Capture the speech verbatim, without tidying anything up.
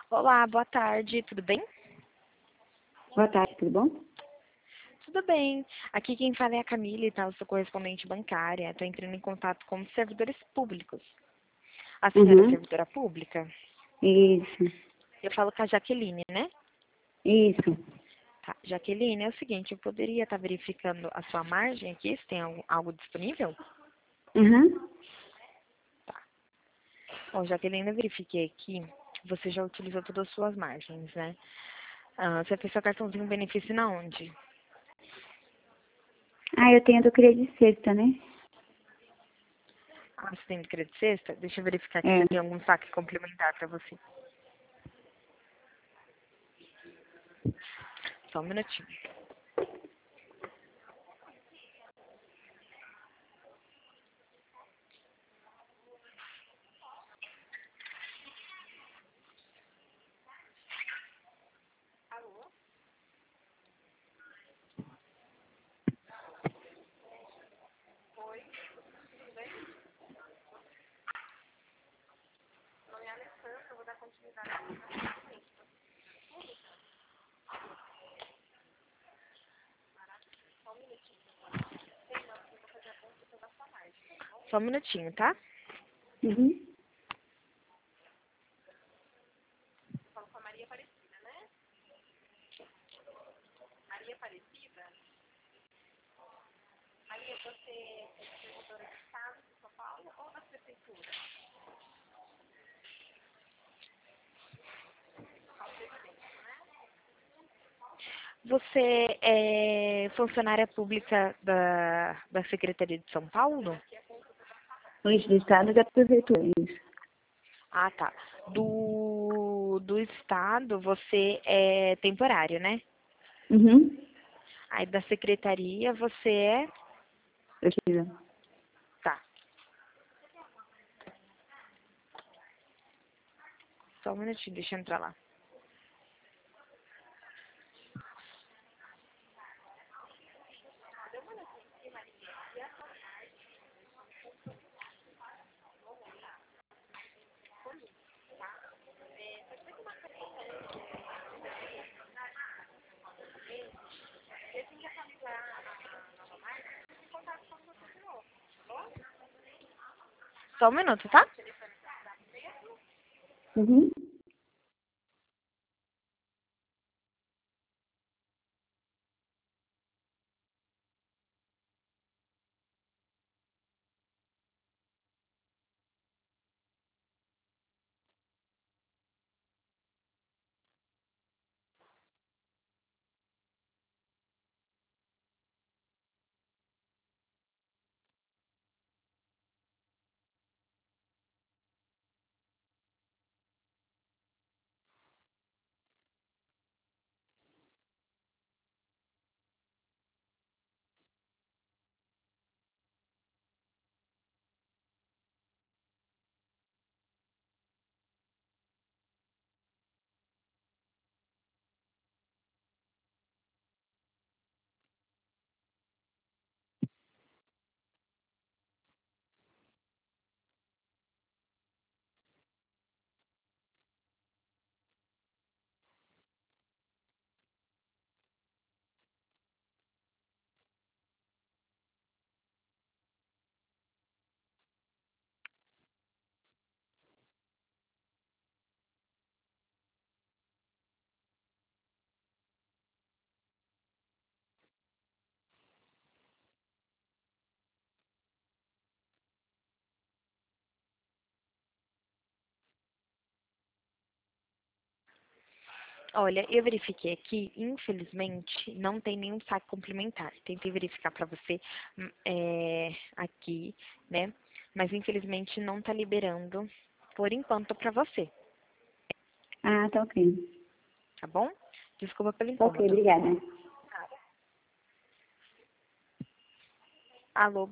Olá, boa tarde, tudo bem? Boa tarde, tudo bom? Tudo bem. Aqui quem fala é a Camille, tá? Eu sou correspondente bancária. Estou entrando em contato com os servidores públicos. A senhora é Uhum. servidora pública? Isso, Eu falo com a Jaqueline, né? isso. Tá. Jaqueline, é o seguinte, eu poderia estar verificando a sua margem aqui, se tem algo, algo disponível? Uhum. Tá. Bom, Jaqueline, eu verifiquei aqui que você já utilizou todas as suas margens, né? Ah, você fez seu cartãozinho benefício na onde? Ah, eu tenho do crédito sexta, né? Ah, você tem do crédito sexta? Deixa eu verificar aqui se É. eu tenho algum saque complementar para você. Só um minutinho. Só um minutinho, tá? Uhum. Você é funcionária pública da, da Secretaria de São Paulo? Luiz do Estado da Prefeitura, isso. Ah, tá. Do, do Estado, você é temporário, né? Uhum. Aí da Secretaria, você é... Precisa. Tá. Só um minutinho, deixa eu entrar lá. Só um minuto, tá? Uhum. Olha, eu verifiquei aqui, infelizmente, não tem nenhum saque complementar. Tentei verificar para você hum, é, aqui, né? Mas infelizmente não tá liberando por enquanto para você, Ah, tá ok. tá bom? Desculpa pelo Tá ok, incômodo. obrigada. Alô,